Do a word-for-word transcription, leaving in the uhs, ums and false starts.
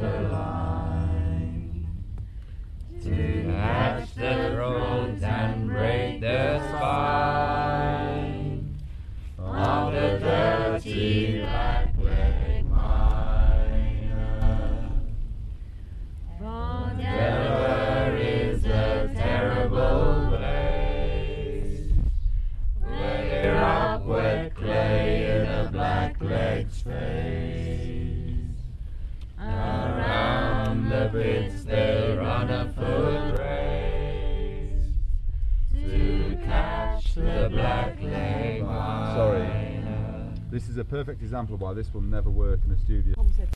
the line, to catch the throat and break the spine of the dirty black leg miner. For Delaware is a terrible place, where they rock wet clay in a black leg's face. Around the pits they run a foot race to catch the black leg miner. Sorry. This is a perfect example of why this will never work in a studio.